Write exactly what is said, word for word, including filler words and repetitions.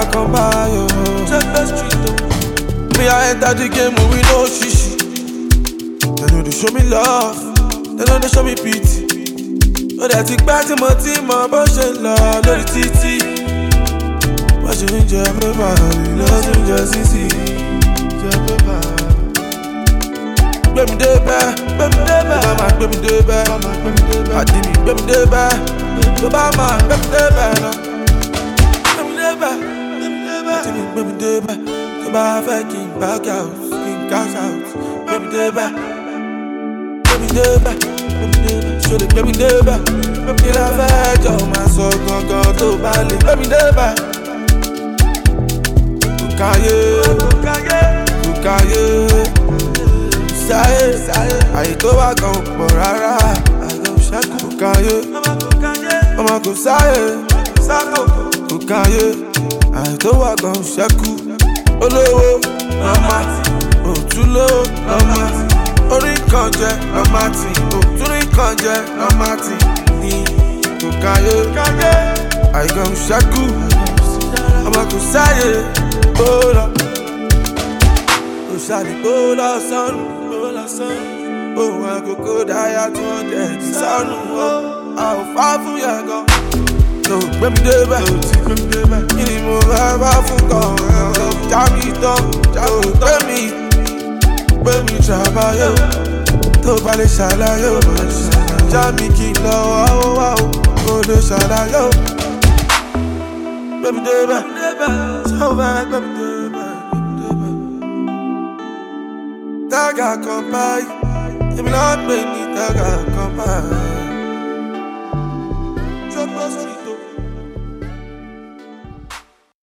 come by, yo. Check the street, oh. Me, I enter the game with no shishi. They know they show me love, they know they show me pity. Oh, they think back to my team, my bullshit, love, no the T T. But you enjoy everybody, love you just easy. Baby, dey back, baby, dey back, mama, baby, dey back, I did me, baby, dey back, Obama, baby, dey back, baby, dey back, I did me, baby, dey back, come back, fucking back out, king cash out, baby, dey back, baby, dey back, baby, dey back, show the baby, dey back, baby, la fẹ́ jọ máa sọ gangan tó bá lè, baby, dey back, Kukaye, Kukaye, Kukaye. Àyè tó wà gan pọ̀ rárá. Kukaye, ọmọ kò sáyé. Kukaye, àyè tó wà gan ṣẹ́kù. Olówó lọ́mọ òtúlówó lọ́mọ. Orí kan jẹ lọ́mọ tì. Òtúrí kan jẹ lọ́mọ tì. Ní Kukaye, àyè gan ṣẹ́kù. Ọmọ kò sáyé. Bọ́lá, òṣàlì bọ́lá sọ́nù. Oh, I go go die two hundred. Son, oh, I'll fall for you, go. No, baby, dey back. Ini mo bá bá fún gan. Jami tán, jami tán mi. Baby, trabayo. Tó bá lè ṣàlàyé. Jami kì í lọ wá wá o. Kò lè ṣàlàyé. Baby, dey back. So back, baby, dey back. Taga come by, if not me, Taga come by. Drop the street.